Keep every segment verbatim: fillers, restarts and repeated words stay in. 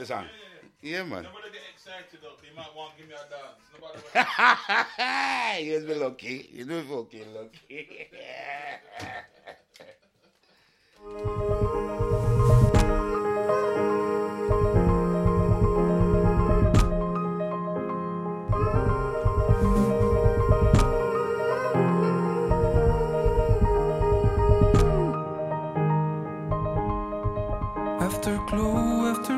the song? Yeah, man. Nobody get excited though. You might want to give me a dance. Nobody. You be lucky. You do fucking lucky. After glow, after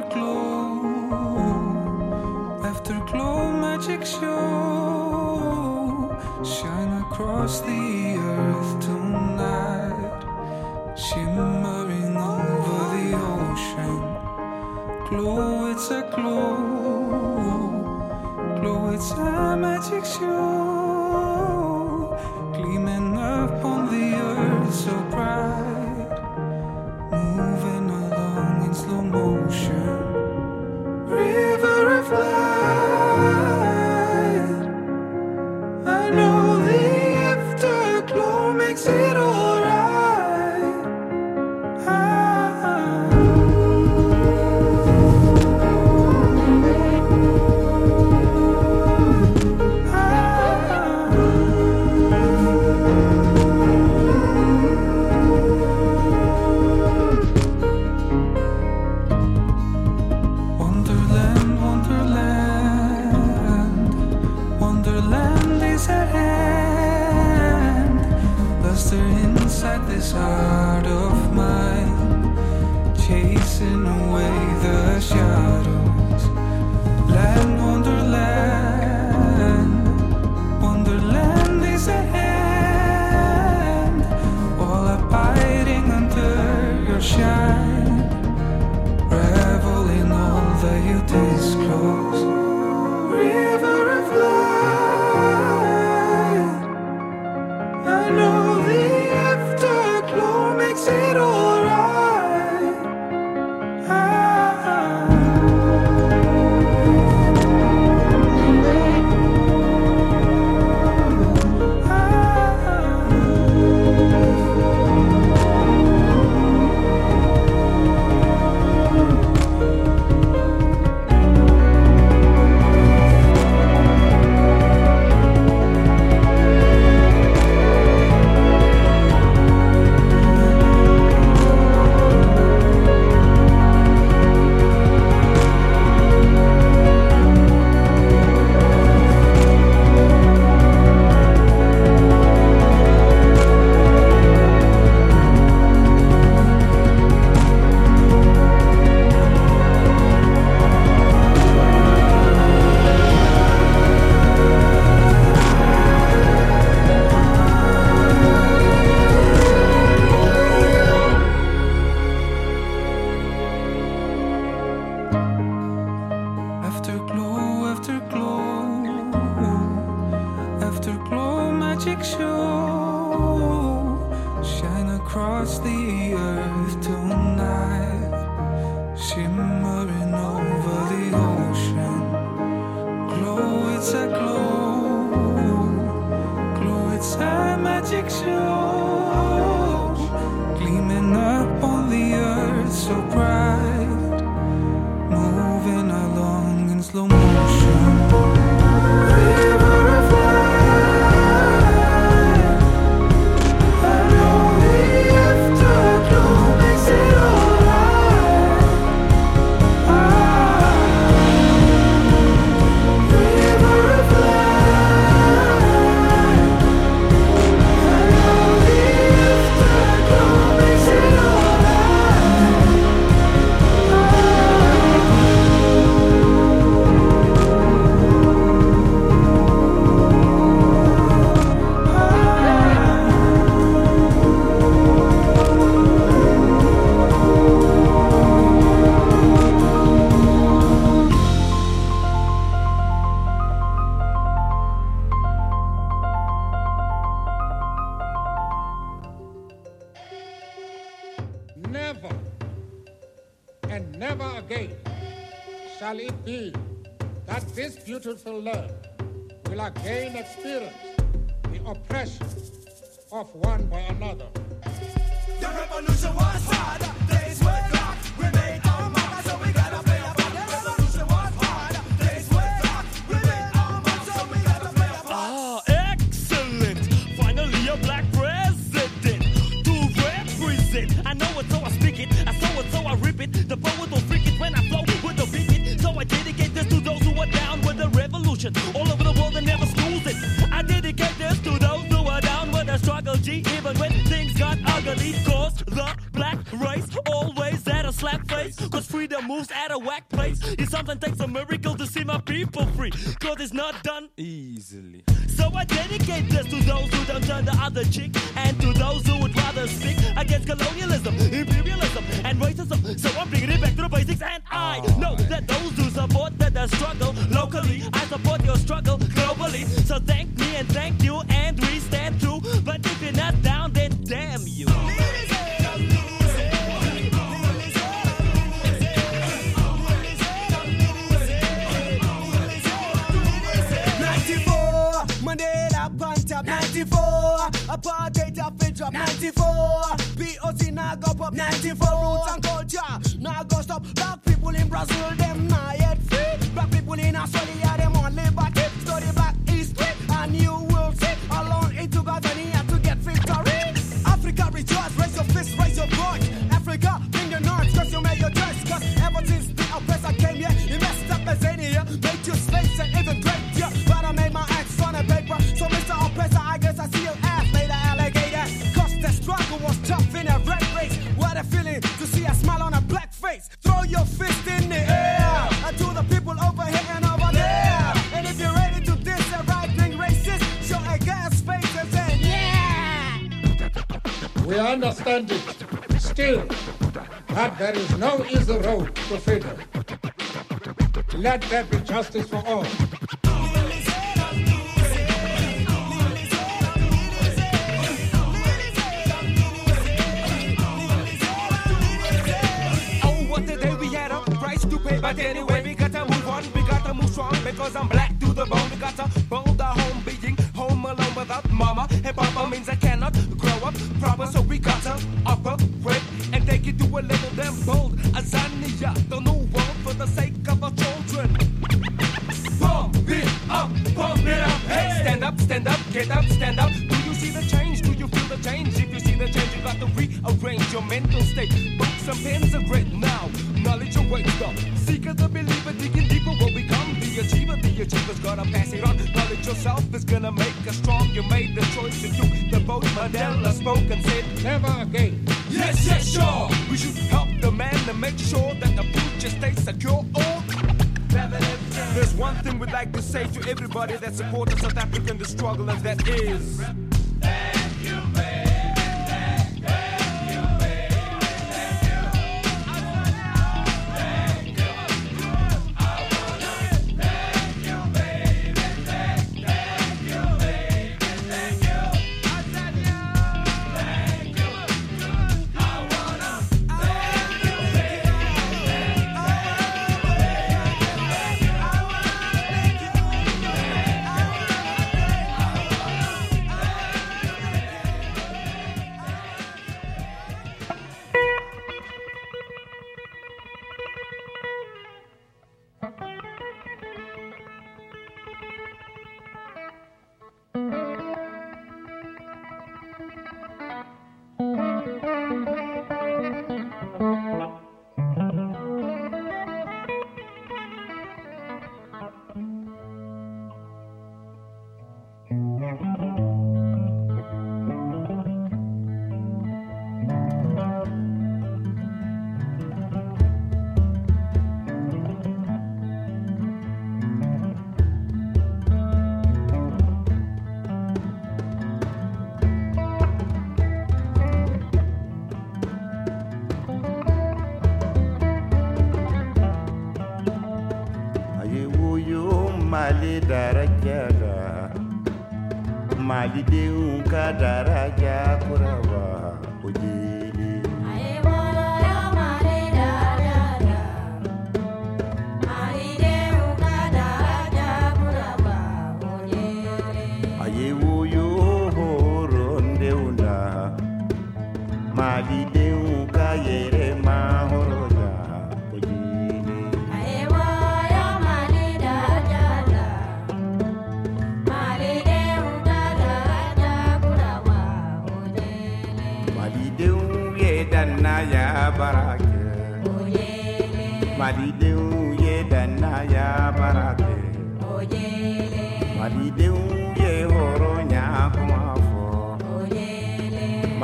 glow, after glow, magic show, shine across the earth tonight, shimmering over the ocean. Glow, it's a glow, glow, it's a magic show, gleaming up on the earth so bright, moving along in slow motion. River of light, I know the afterglow makes it alright. Ah. Wonderland, Wonderland, Wonderland is at hand. Luster inside this heart of mine, chasing away the shadows. Land, Wonderland, Wonderland is at hand. All abiding under your shine, revel in all that you disclose. River of light, I know the afterglow makes it alright. Ah. Afterglow, afterglow, afterglow, magic show, shine across the earth tonight, shimmering over the ocean. Glow, it's a glow, glow, it's a magic show, gleaming up on the earth so bright, moving along in slow motion. River of light, I know the afterglow makes it alright. Ah. River of light, I know the afterglow makes it alright. Never and never again shall it be that this beautiful land will again experience the oppression of one by another. The revolution was hard, days were dark, we made our mark, so we gotta play upon it. nation, all over the world and never schools it. I dedicate this to those who are down with the struggle, G, even when things got ugly. Cause the black race always at a slap face, cause freedom moves at a whack place. It sometimes takes a miracle to see my people free, cause it's not done easily. So I dedicate this to those who don't turn the other cheek, and to those who would rather speak against colonialism, imperialism, and racism. So I'm bringing it back to the basics, and I know that those who support that the struggle locally, I support your struggle globally. So thank me and thank you, and we stand true. But if you're not down, then damn you. Mandela punt up ninety-four, apartheid up and drop ninety-four, P O C now go up ninety-four, roots and culture now go stop. Black people in Brazil them not yet free, black people in Australia them on liberty. Study black history and you will see alone into God and he had to get victory. Africa rejoice, raise your fist, raise your voice. Africa bring your north, cause you made your choice. Cause ever since the oppressor came here, he messed up Tanzania, made you slaves and even great, yeah. But I made my acts on a paper. So Mister Oppressor, I guess I see your ass made an alligator. Cause the struggle was tough in a red race. What a feeling to see a smile on a black face. Throw your fist in the air, and to the people over here and over there. And if you're ready to diss a right-wing racist, show a gas face and say, yeah! We understand it still that there is no easy road to freedom. Let there be justice for all. But anyway, we gotta move on, we gotta move strong, because I'm black to the bone. We gotta build a home being home alone without mama and papa means I cannot grow up proper. So we gotta operate and take it to a level damn bold. Azania, the new world for the sake of our children. Pump it up, pump it up, hey! Stand up, stand up, get up, stand up. Do you see the change? Do you feel the change? If you see the change, you got to rearrange your mental state. Books and pens are great now. Knowledge awaits up. Seeker the believer, digging deeper will become the achiever. The achiever's gonna pass it on. Knowledge yourself is gonna make us strong. You made the choice to do the vote. Mandela spoke and said, never again. Yes, yes, sure. We should help the man to make sure that the future stays secure. Oh, there's one thing we'd like to say to everybody that supports South Africa in the struggle, and that is thank you, baby. Mali daraja Mali deunka daraja kurawa ujili Ayewala ya Mali daraja Mali deunka daraja kurawa ujili Ayewo yo horondeuna Mali deunka yere mahoroja ujili Ayewala ya Mali daraja Mali deunka daraja kurawa ujili Mali deunye dana ya barake ujili Mali deunye dana ya barake ujili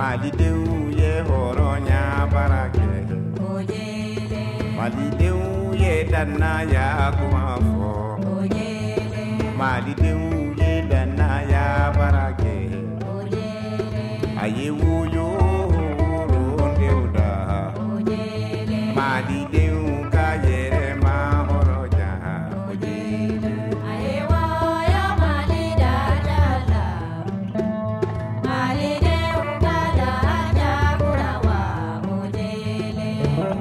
malidenw ye hɔrɔnya baara kɛ Ojele, malidenw ye dannaya kuma fɔ ojele, malidenw ye dannaya baara kɛ ojele, a ye woyo worondenw da ojele, malidenw ka yɛrɛma hɔrɔnya ayewa ya malida jala, malide ugada jaburawa, ojele.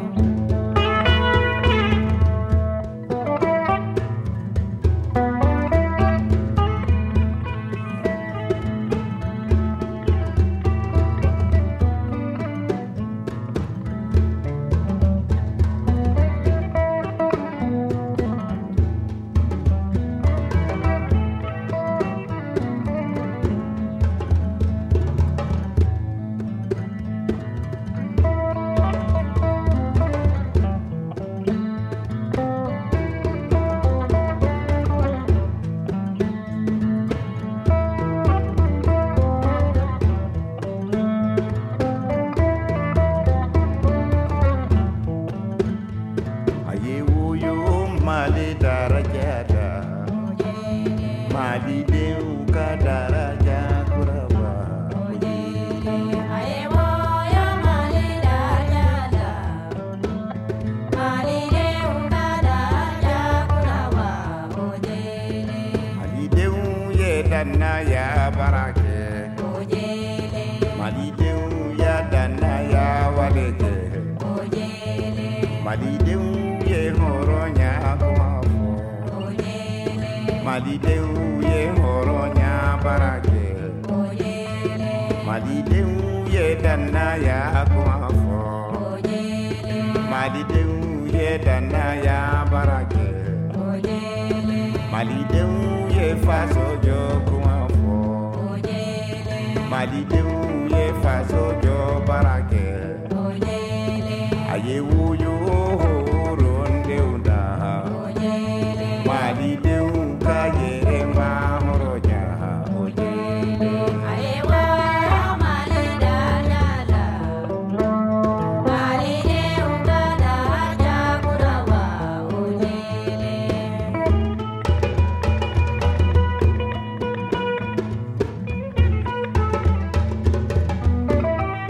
a ye woyo mali darajada malidenw ka daraja kuraba Ayewa ya malida jala, malide ugada jaburawa, ojele, malidenw ye dannaya baara kɛ ojele, malidenw ya dannaya wale kɛ ojele, malidenw ye hɔrɔnya kuma fɔ ojele, malidenw ye hɔrɔnya baara kɛ ojele, malidenw ye dannaya kuma fɔ ojele, malidenw ye dannaya baara kɛ ojele, malidenw ye faso jɔ kuma fɔ ojele, malidenw ye faso jɔ baara kɛ ojele, a ye woyo horondenw da ojele, malidenw ka yɛrɛma hɔrɔnya ayewa ya malida jala, malide ugada jaburawa, ojele. a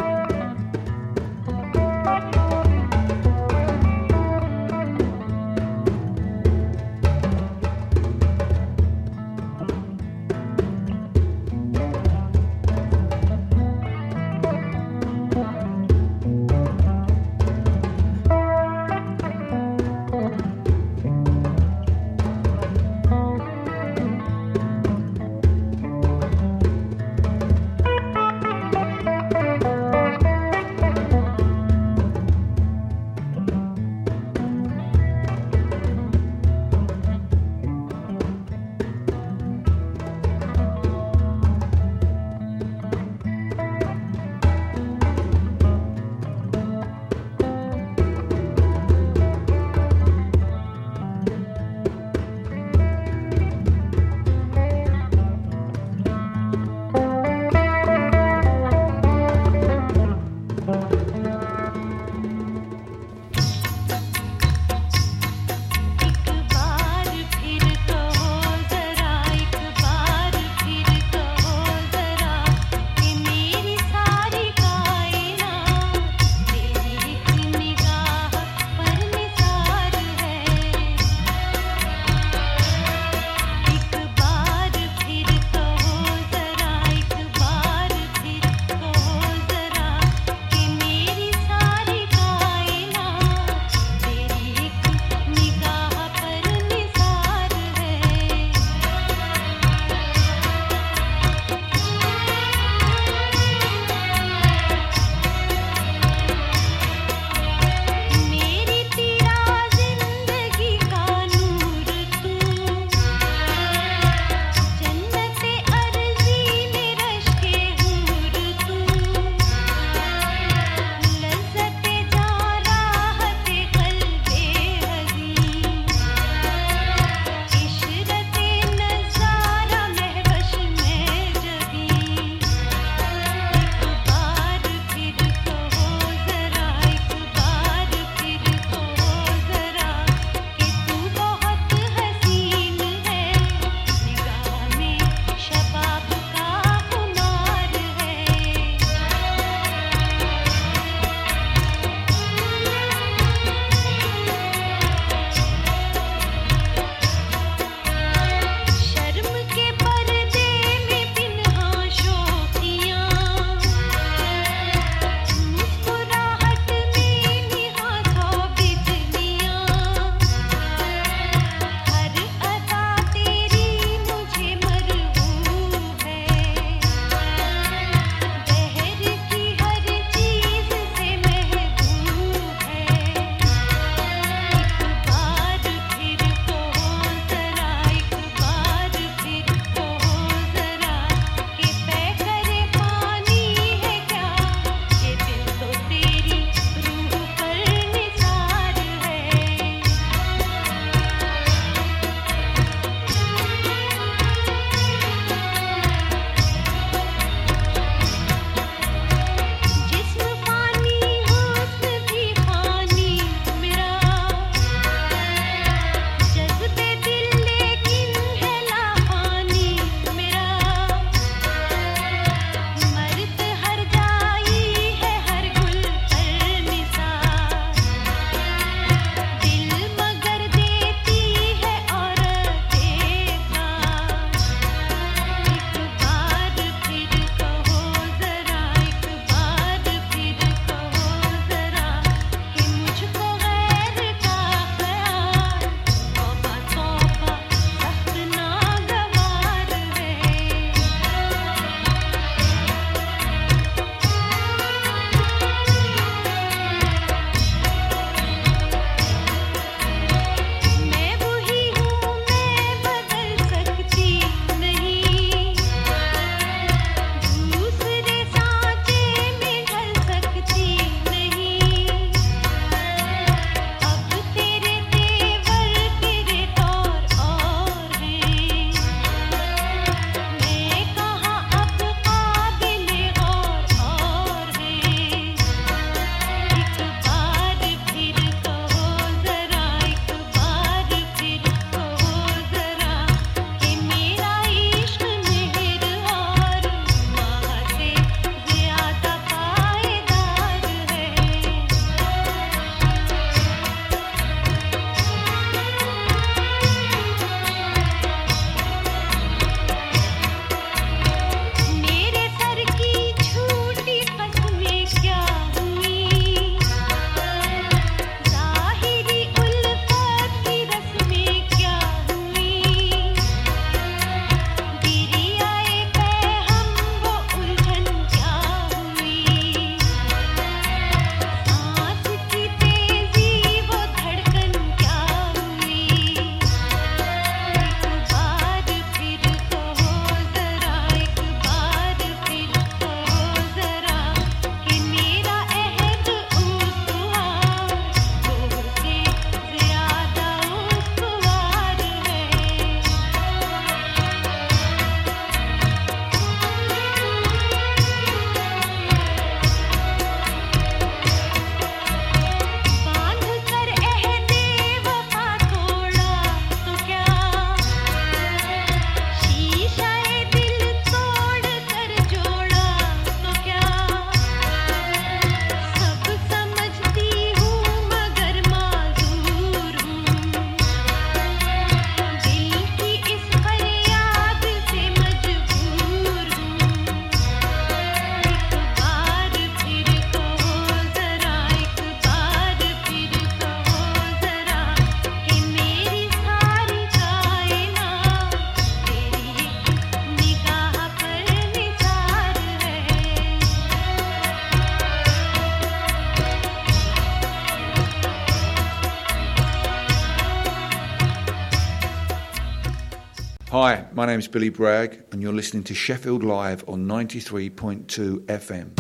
Hi, my name is Billy Bragg, and you're listening to Sheffield Live on ninety-three point two F M.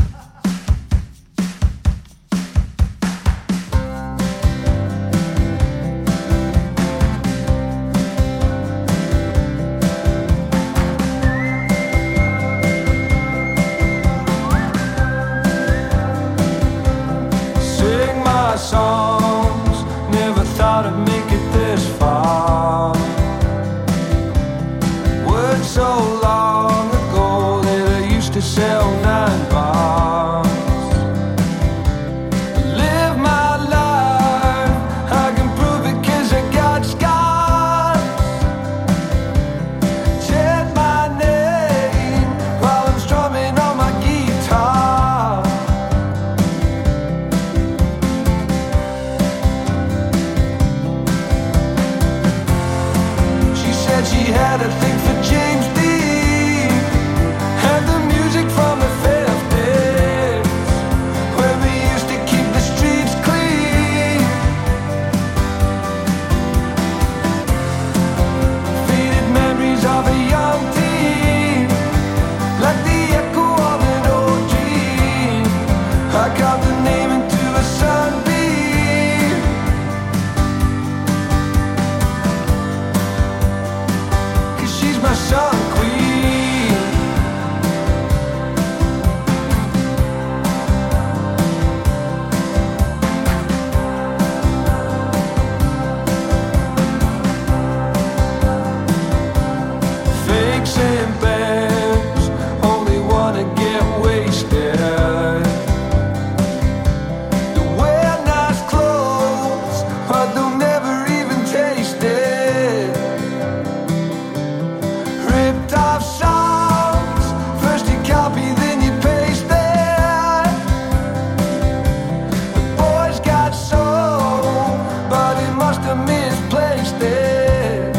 Sing my songs, never thought I'd make it this far. Words so long ago that I used to sell nine bars. Live my life, I can prove it 'cause I got scars. Chant my name while I'm strumming on my guitar. She said she had a thing for James Dean, had the music from the fifties, where we used to keep the streets clean. Faded memories of a young teen, like the echo of an old dream. I got the name into a sunbeam. 'Cause she's my sun queen. Fakes and bands only wanna get wasted. They wear nice clothes, but they'll never even taste it. Ripped off songs, first you copy, then you paste it. The boy's got soul, but he must have misplaced it.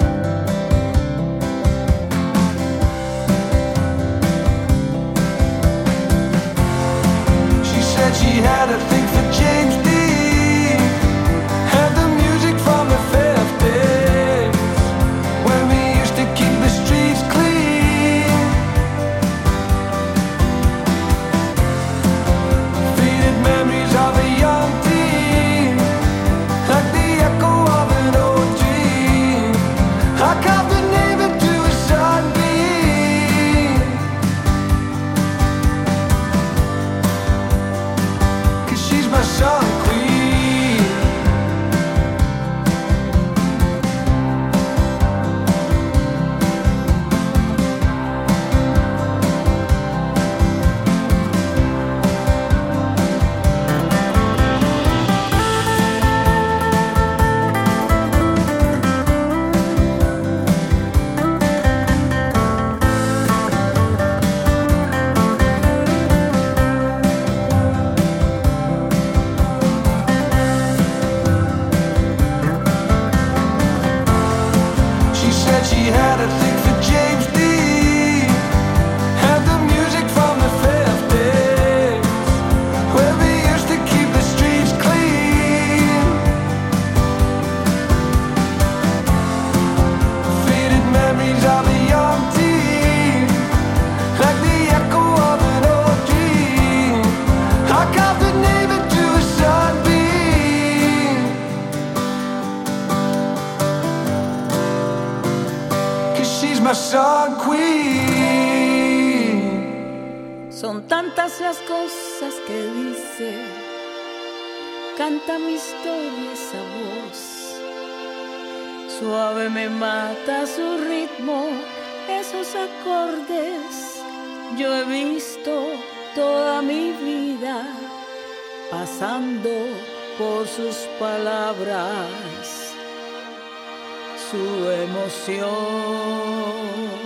She said she had a thing for James Dean, had the music from the fifties, when we used to keep the streets clean. Faded memories of a young teen, like the echo of an old dream. I got the name into a sunbeam. 'Cause she's my sun queen. She said she had a thing for James Dean, had the music from the fifties, where we used to keep the streets clean. Faded memories of a young teen, like the echo of an old dream. I got the name into a sunbeam. 'Cause she's my sun queen. Son tantas las cosas que dice, canta mi historia esa voz. Suave me mata su ritmo, esos acordes. Yo he visto toda mi vida pasando por sus palabras, su emoción.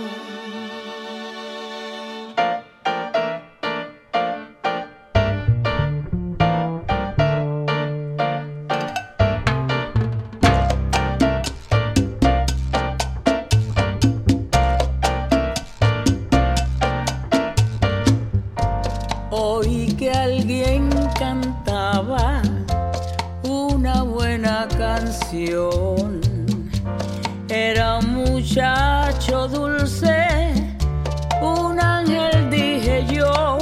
Oí que alguien cantaba una buena canción. Era un muchacho muchacho dulce, un ángel dije yo.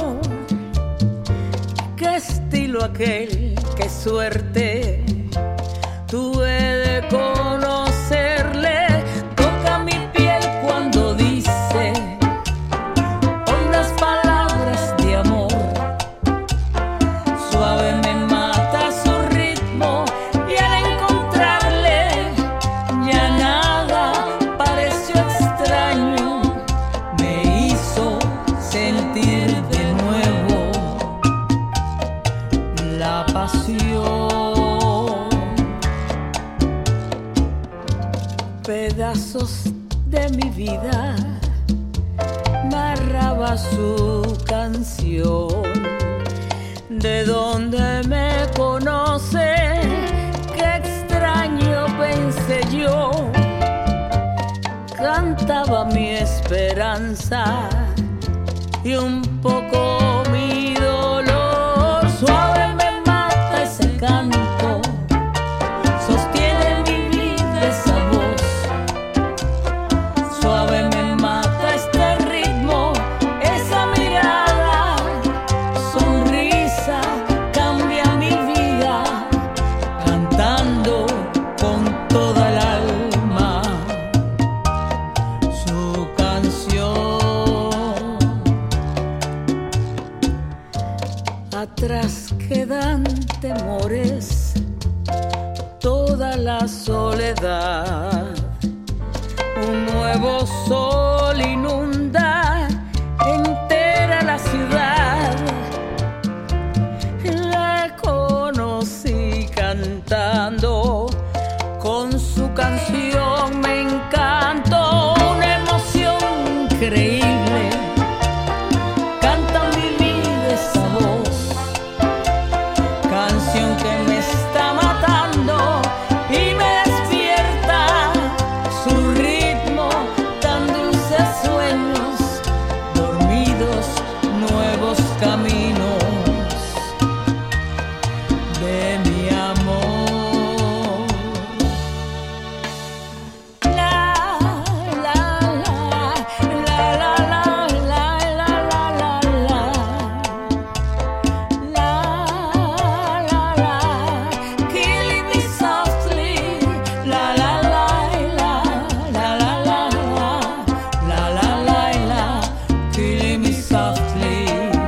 Qué estilo aquel, qué suerte tuve de conocerle. Toca mi piel cuando dice hondas palabras de amor. Suave me mata su ritmo y al encontrarle ya nada pareció extraño. Me hizo sentir de nuevo la pasión. Pedazos de mi vida narraba su canción. ¿De dónde me conoce? Qué extraño pensé yo. Cantaba mi esperanza y un poco mi dolor. Suave me mata ese canto, sostiene mi vida esa voz. Suave me mata este ritmo, esa mirada, sonrisa, cambia mi vida, cantando con toda el alma su canción. Atrás quedan temores, toda la soledad. Un nuevo sol inunda entera la ciudad. La conocí cantando, con su canción me encantó. Una emoción increíble, canta mi vida esa voz. Canción que me está matando y me despierta su ritmo, tan dulces sueños, dormidos nuevos caminos de mi amor. La, la, la, la, la, la, la, la, la, la. La, la, la, killing me softly. La, la, la, la, la, la, la, la, la, la, la, killing me softly.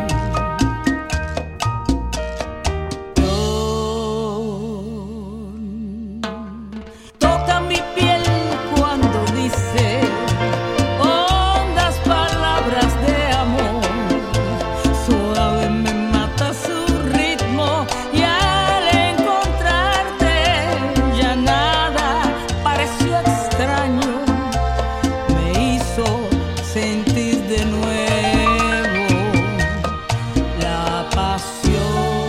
Toca mi piel cuando dice hondas palabras de amor. Suave me mata su ritmo y al encontrarte ya nada pareció extraño. Me hizo sentir de nuevo la pasión.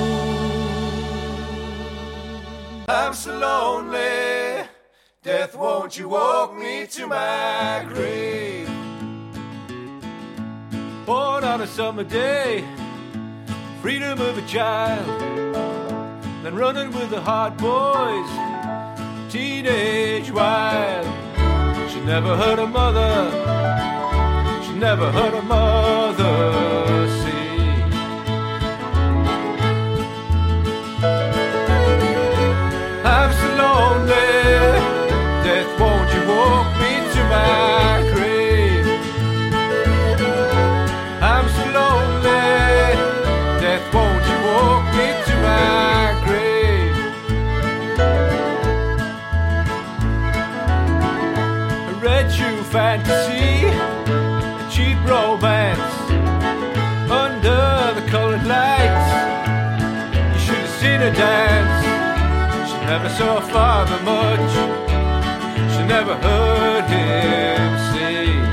I'm so lonely. Death, won't you walk me to my grave? Born on a summer day, freedom of a child, then running with the hard boys, teenage wild. She never heard her mother, she never heard her mother sing. I'm so lonely. Death, won't you walk me to my grave? I'm so lonely. Death, won't you walk me to my grave? A red shoe fantasy, a cheap romance under the colored lights. You should have seen her dance. She never saw her father much. She never heard him sing.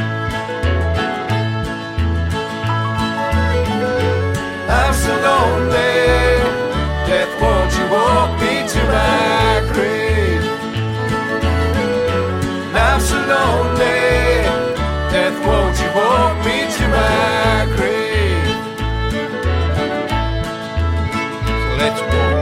I'm so lonely. Death, won't you walk me to my grave? I'm so lonely. Death, won't you walk me to my grave? So let's walk.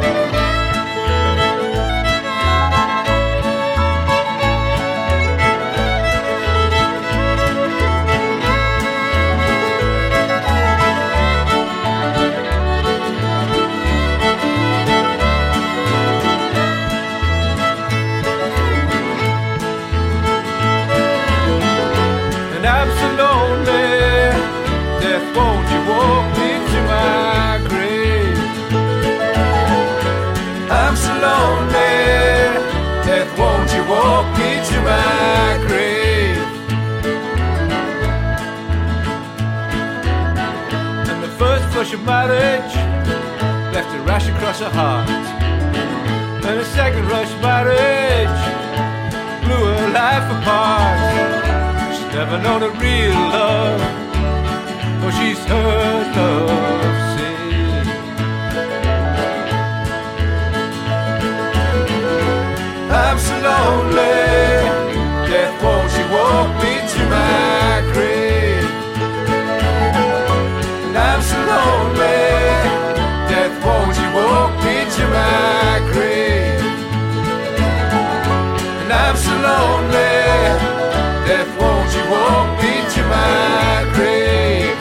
I'm so lonely, death, won't you walk me to my grave? I'm so lonely, death, won't you walk me to my grave? And the first flush of marriage left a rash across her heart, and the second rush marriage blew her life apart. She's never known a real love, for she's heard love sing. I'm so lonely, death, won't you walk me to my grave? And I'm so lonely, death, won't you walk me to my grave? And I'm so lonely, death, won't you walk me to my grave?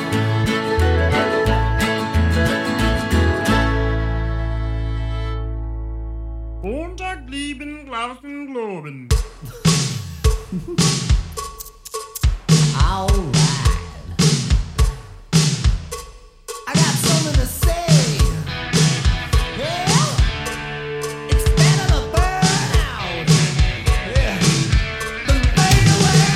Montag lieben, glauben, globen. Alright. I got something to say. Yeah. It's better to burn out. Yeah. Than fade away.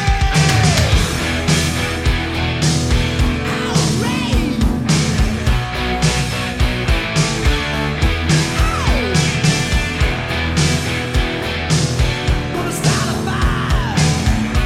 Outrage. Gonna start a fire.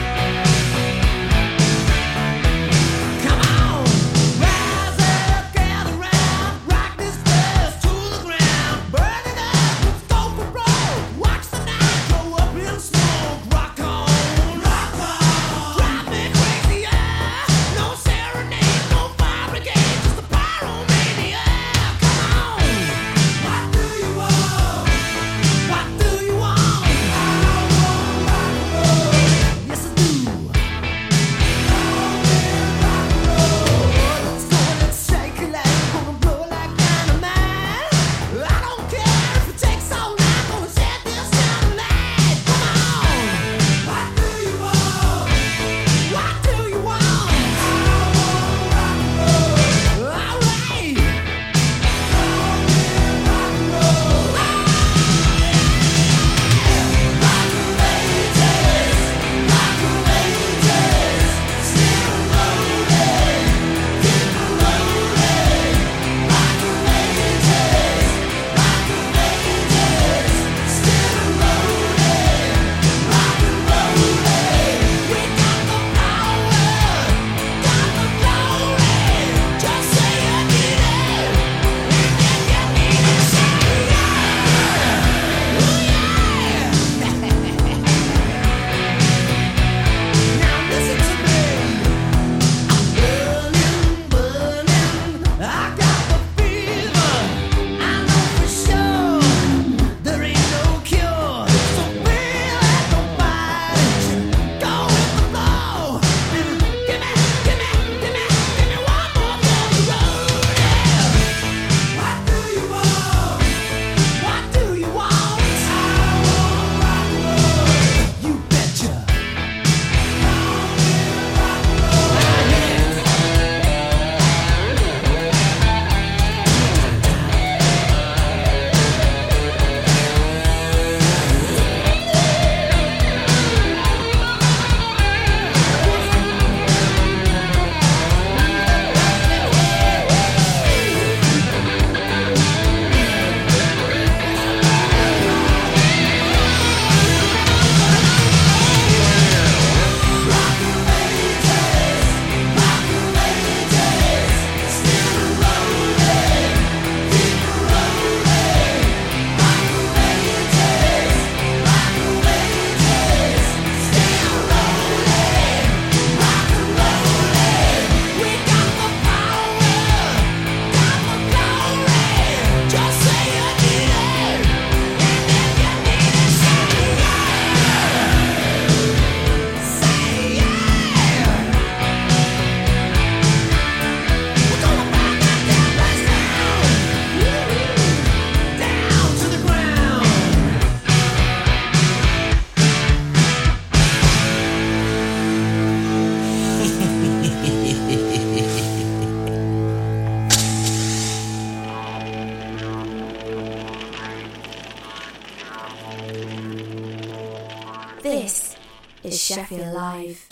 is Sheffield Live.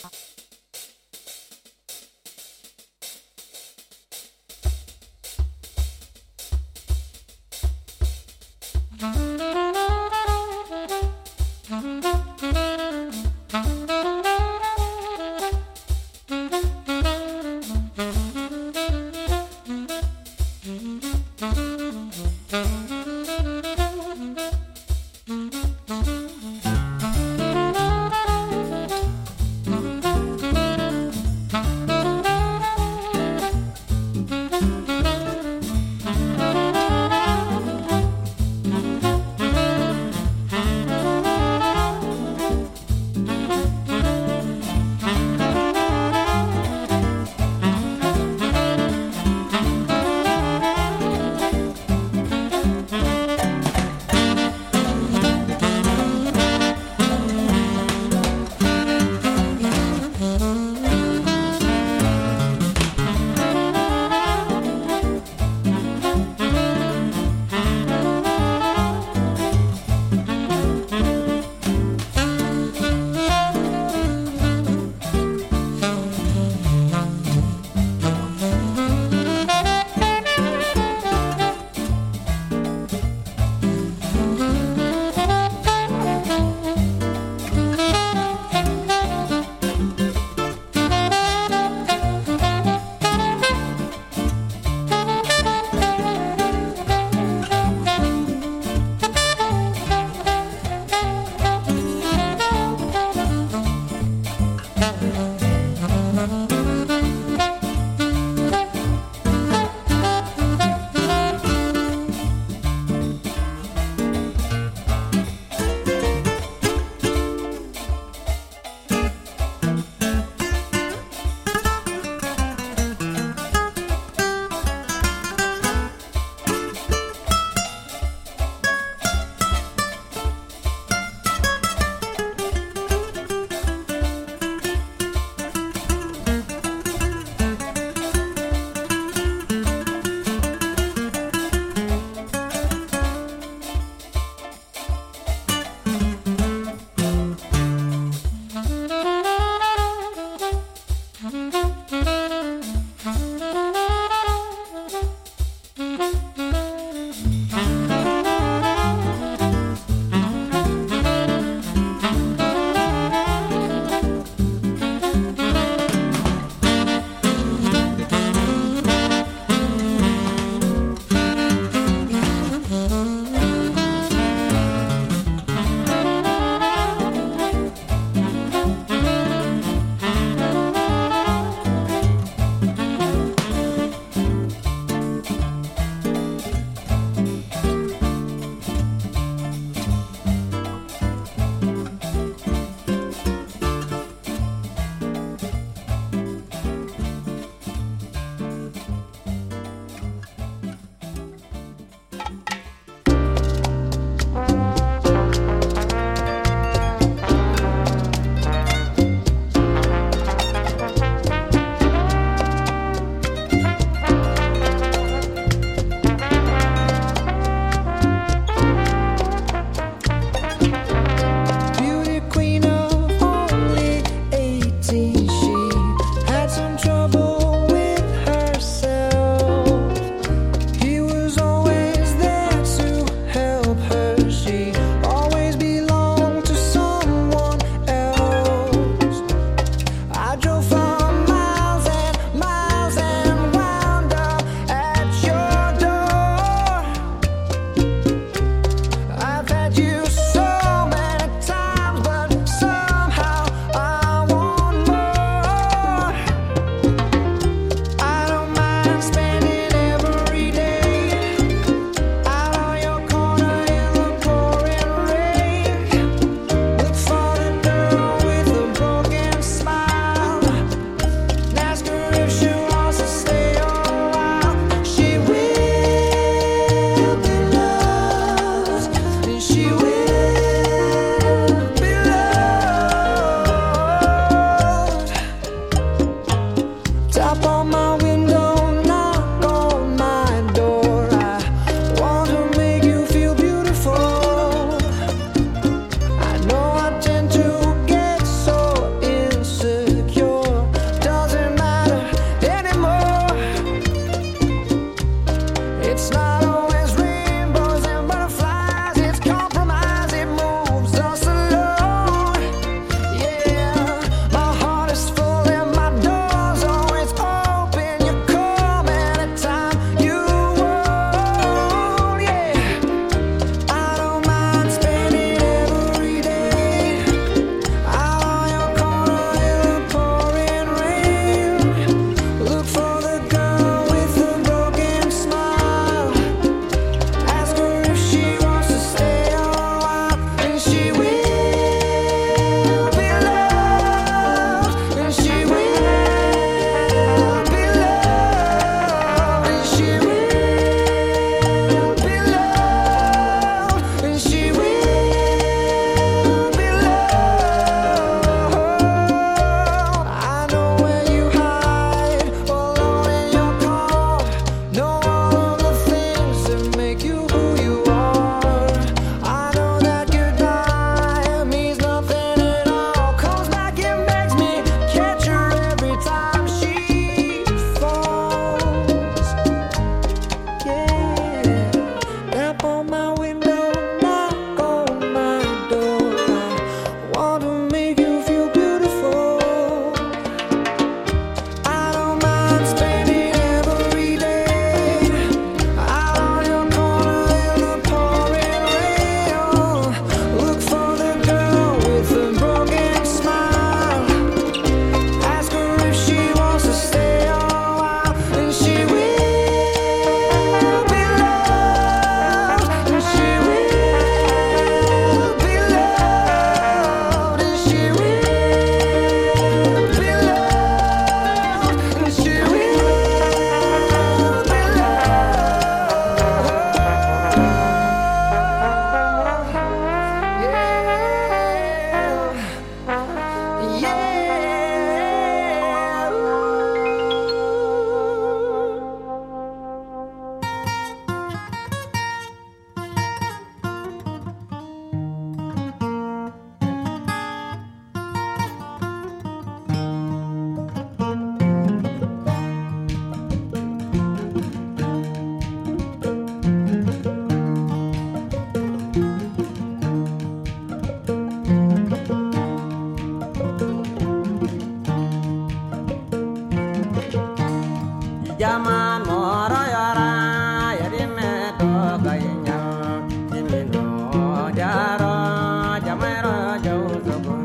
Jaman moro yara yarime to kainya jimino jaro jamero jau sokun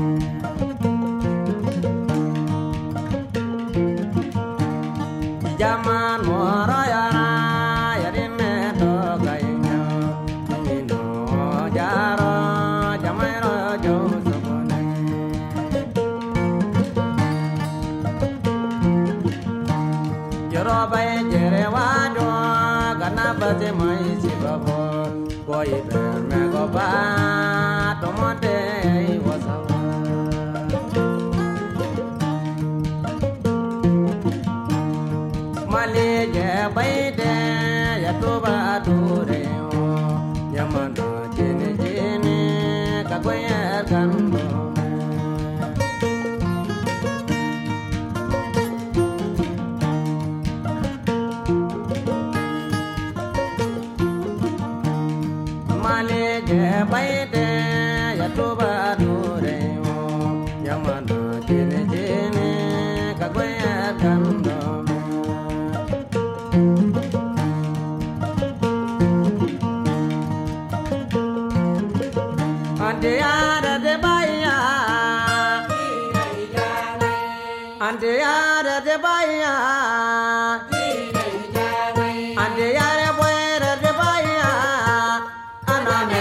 Jaman moro yara yarime to kainya jimino jaro jamero jau sokun Jero bay jere wajo gana bate mai sibabo boy ber me go ba tomonte wasawa Male je bay de ya to ba dure o yamano jene jene ka koyer kando Baide ya toba dure o yamano jene jene kagoya kando ande ada de baya ande ada de baya ande ada buera de baya aname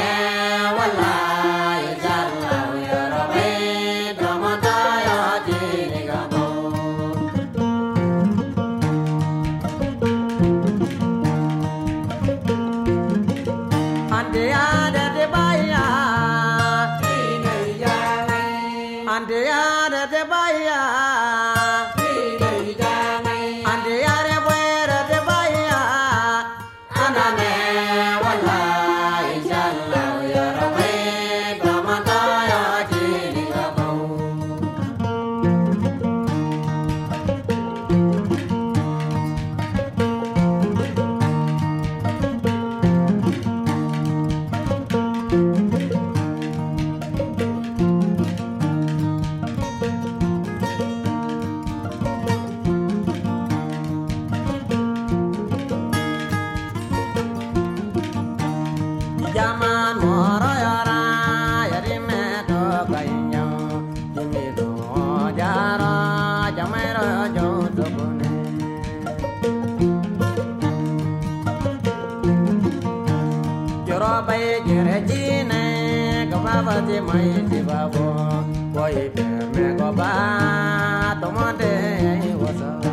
Bate mai sibabo boy ber me go ba tomonte wasawa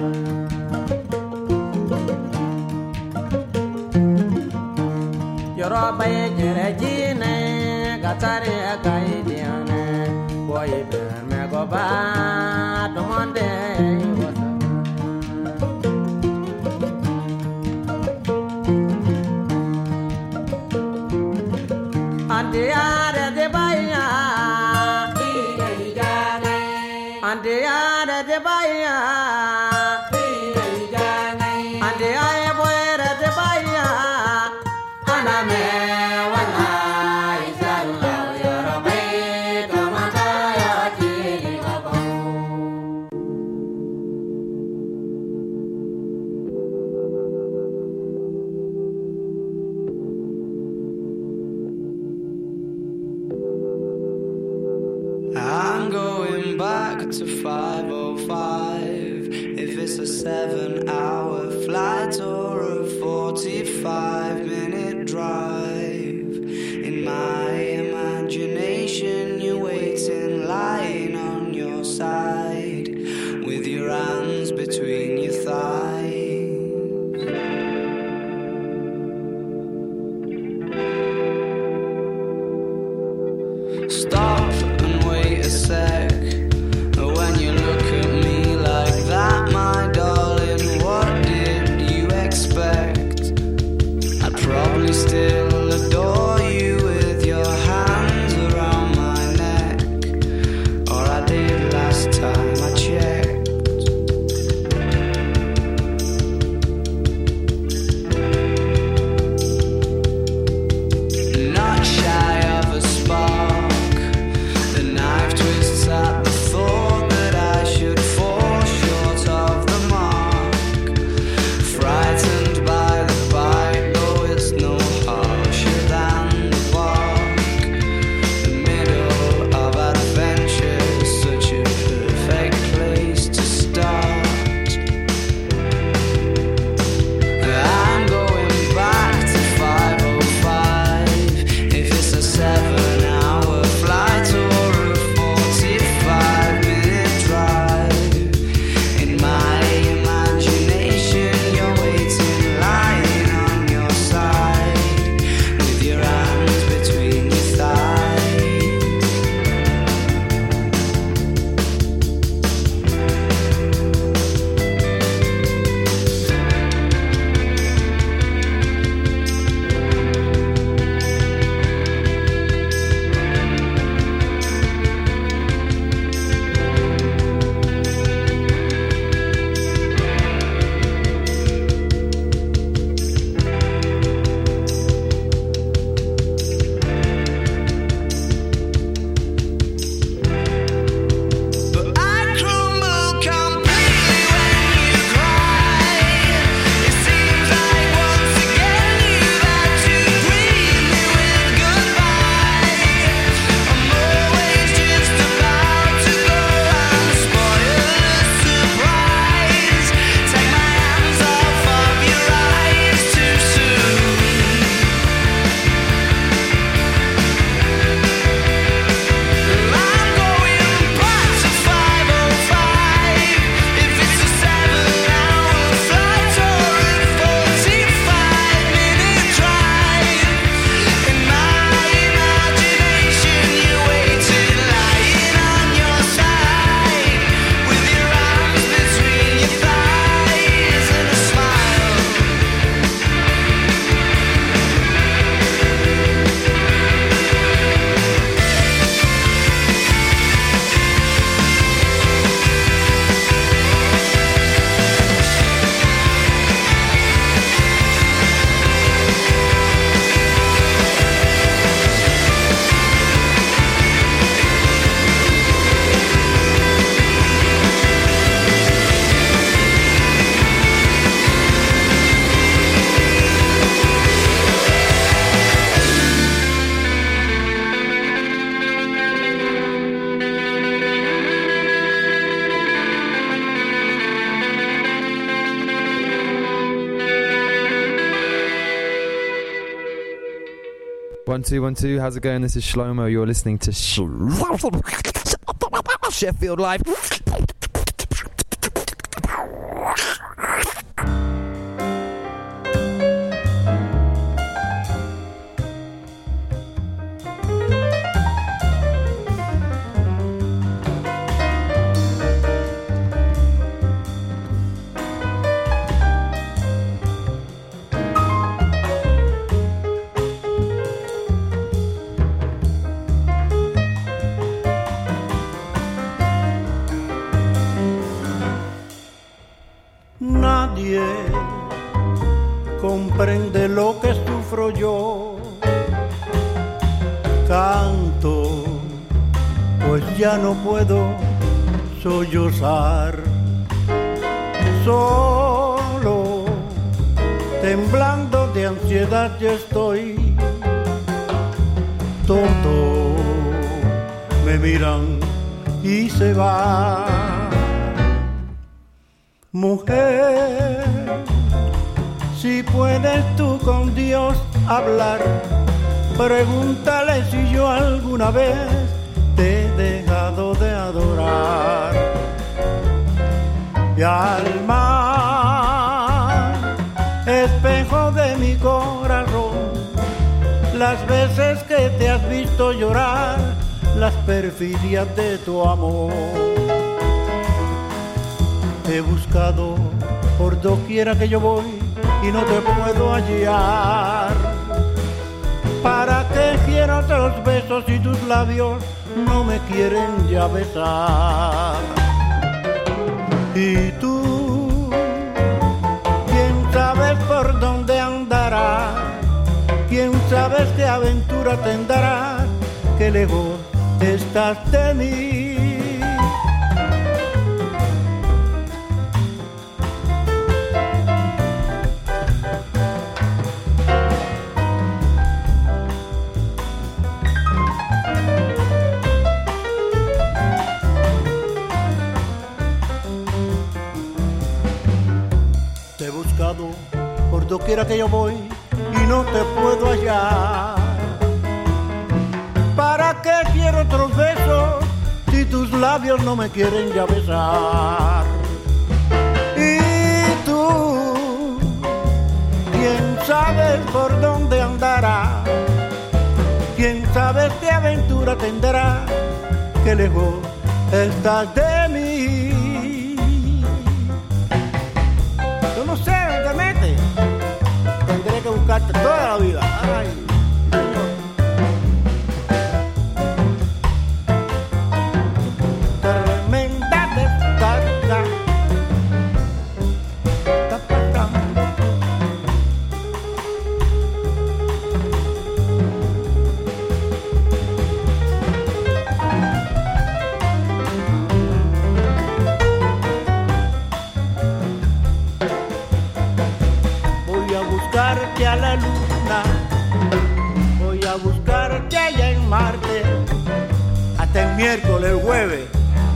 Yoro bay jere jine gatare kai diane boy ber me go ba tomonte wasawa Ande ada de baya Ande ada de baya Ande ada buera de baya Aname wana izalla yorobe kamata ya jiri babo I'm going back to five oh five. If it's a seven hour flight or a forty-five minute drive. In my imagination you're waiting, lying on your side, with your hands between your thighs. Stop and wait a sec. One, two, one, two. How's it going? This is Shlomo. You're listening to Sh- Sheffield Live. Nadie comprende lo que sufro yo. Canto, pues ya no puedo sollozar. Solo, temblando de ansiedad yo estoy. Todos me miran y se van. Mujer, si puedes tú con Dios hablar, pregúntale si yo alguna vez te he dejado de adorar. Y al mar, espejo de mi corazón, las veces que te has visto llorar, las perfidias de tu amor. Te he buscado por doquiera que yo voy y no te puedo hallar. ¿Para qué quiero otros besos si tus labios no me quieren ya besar? Y tú, ¿quién sabes por dónde andarás? ¿Quién sabes qué aventura tendrás? Que lejos estás de mí. Por doquiera que yo voy y no te puedo hallar. ¿Para qué quiero otros besos si tus labios no me quieren ya besar? Y tú, ¿quién sabe por dónde andará? ¿Quién sabe qué aventura tendrá? Que lejos estás de mí. No sé, te metes. Tendré que buscarte toda la vida. Ay, Señor. Tremenda descarga. Ta, ta, ta. Buscarte a la luna, voy a buscarte allá en Marte, hasta el miércoles, el jueves,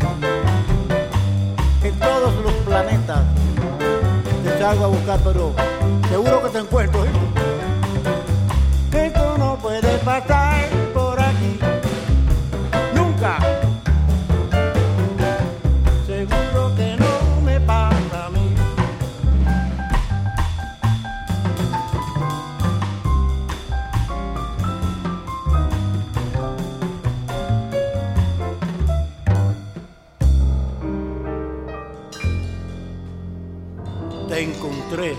en todos los planetas te salgo a buscar, pero seguro que te encuentro, ¿eh? Que tú no puedes pasar por aquí, nunca, seguro que no me pasa a mí. Te encontré.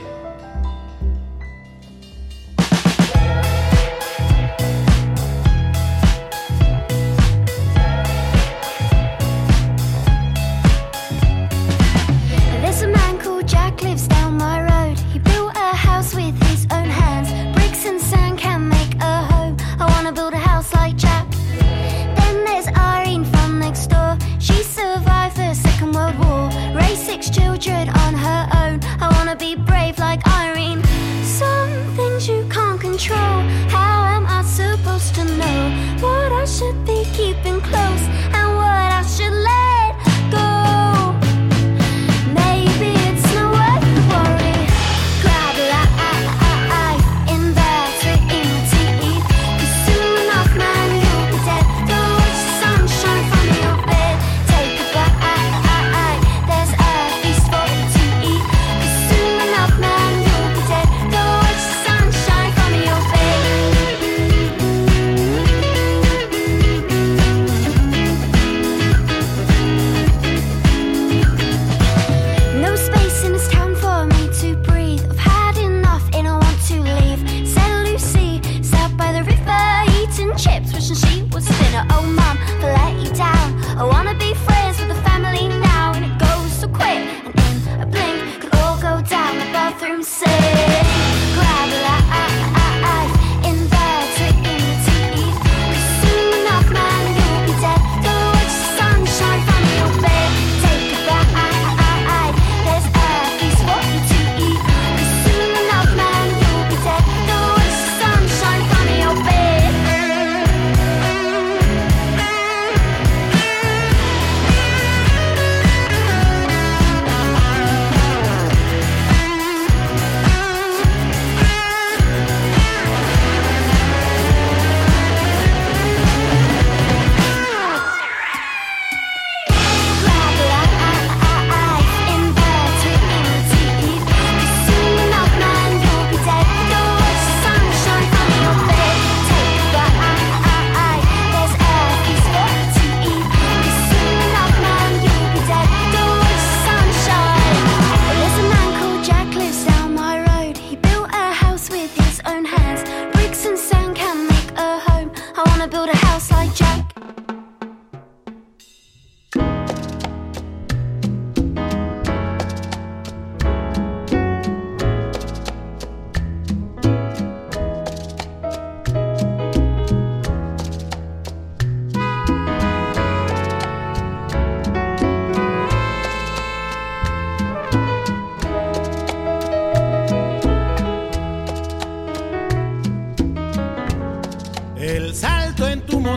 There's a man called Jack lives down my road. He built a house with his own hands. Bricks and sand can make a home. I wanna build a house like Jack. Then there's Irene from next door. She survived the Second World War. Raised six children on her own. I wanna be brave like Irene. Some things you can't control. How am I supposed to know what I should be keeping close and what I should let go? Maybe it's not worth the worry. Grab life, invest it in the teeth. 'Cause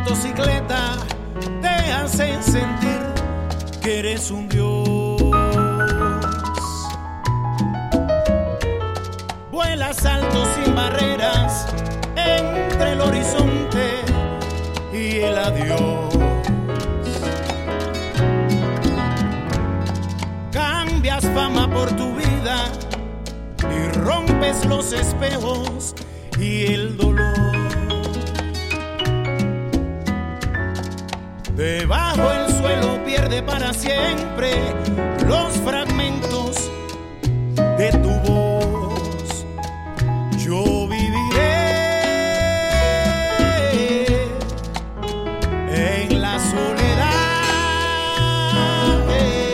motocicleta te hacen sentir que eres un dios. Vuelas alto sin barreras entre el horizonte y el adiós. Cambias fama por tu vida y rompes los espejos y el dolor. Debajo el suelo pierde para siempre los fragmentos de tu voz.